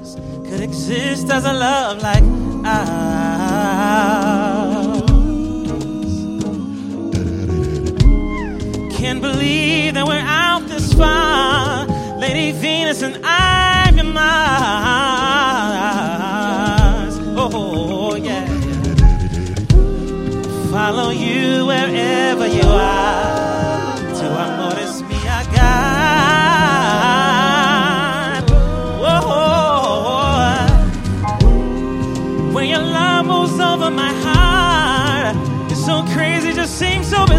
could exist as a love like ours. Can't believe that we're out this far, Lady Venus and I'm your Mars. Oh yeah, follow you wherever you are. To amores mi God. Whoa, when your love moves over my heart, it's so crazy, just seems so big.